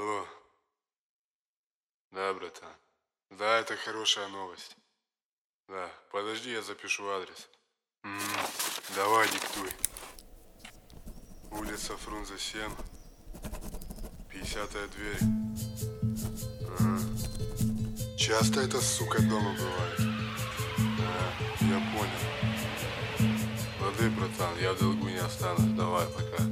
Алло. Да, братан. Да, это хорошая новость. Да, подожди, я запишу адрес. Давай, диктуй. Улица Фрунзе 7. 50-я дверь. Часто эта сука дома бывает. Да, я понял. Лады, братан, я в долгу не останусь. Давай, пока.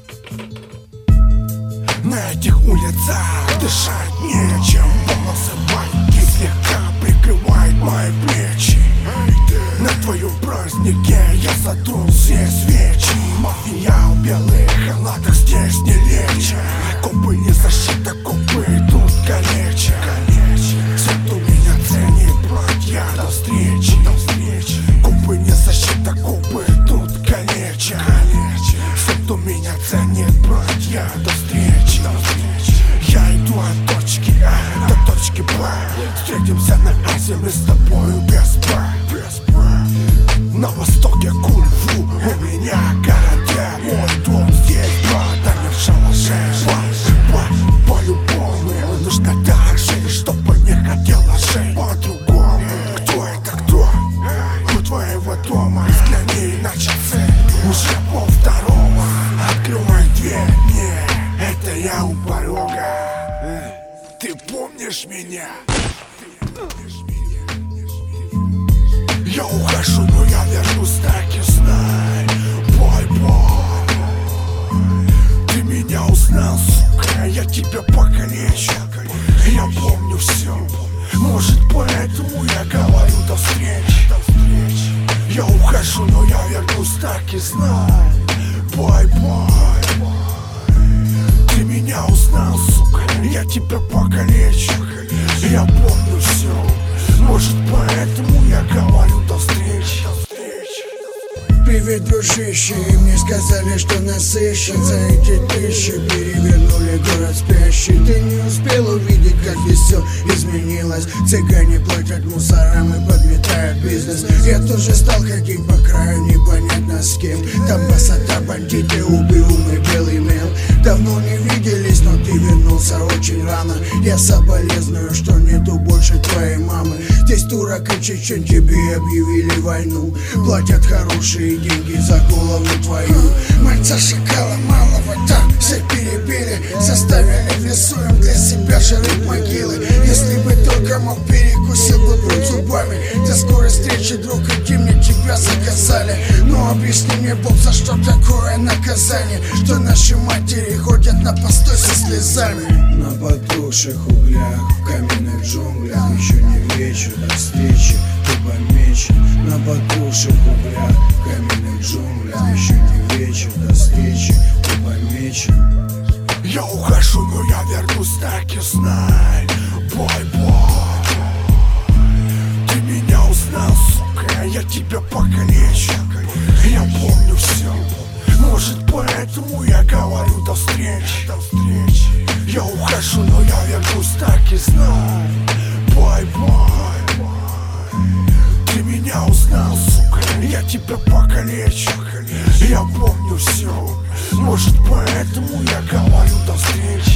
На этих улицах дышать нечем. Волосы майки слегка прикрывают мои плечи. На твоем празднике я задул все свечи. Мафия в белых халатах здесь не лечит. Копы не защита, копы тут калечат. Все, кто меня ценит, братья, до встречи. Копы не защита, копы тут калечат. Все, кто меня ценит, братья, до встречи. Я иду от точки А до точки Б. Встретимся на Азе, мы с тобою без Б. На востоке кунг-фу, у меня карате. Мой дом здесь, брат, а не в шалаше. По-любому нужно так жить, чтобы не хотела жить по-другому. Кто это кто? У твоего дома взгляни на часы. Уже полвторого. Открывай дверь, не, это я у порога. Ты помнишь меня? Я ухожу, но я вернусь, так и знай. Бой-бой. Ты меня узнал, сука, я тебя покалечу. Я помню все. Может, поэтому я говорю до встречи. Я ухожу, но я вернусь, так и знай. Бой-бой. Ты меня узнал, сука, я тебя покалечу. Я помню все. Может, поэтому я говорю до встречи. Привет, дружище, и мне сказали, что нас ищут. За эти тысячи перевернули город спящий. Ты не успел увидеть, как здесь все изменилось. Цыгане платят мусорам и подметают бизнес. Я тоже стал ходить по краю, непонятно с кем. Там басата, бандиты, убиумый белый мел. Давно не виделись, но ты вернулся очень рано. Я соболезную, что нету больше твоей мамы. Здесь турок и чечен, тебе объявили войну. Платят хорошие деньги за голову твою. Мальца шакала малого там всех перебили. Заставили в лесу им для себя жрать могилы. Если бы только мог, перекусил бы брут зубами. Для скорой встречи, друг, иди, мне тебя заказали. Но объясни мне, Бог, за что такое наказание? Что наши матери ходят на постой со слезами. На потухших углях, в каменных джунглях. Еще не вечер, до встречи, ты помечен. На потухших углях, в каменных джунглях. Еще не вечер, до встречи, ты помечен. Я ухожу, но я вернусь, так и знай. Бой-бой. Ты меня узнал, сука, я тебя покалечу. Я помню все. Может, поэтому я говорю до встречи. Я ухожу, но я вернусь, так и знай. Бой-бой. Ты меня узнал, сука, я тебя покалечу. Я помню все. Может, поэтому я говорю до встречи.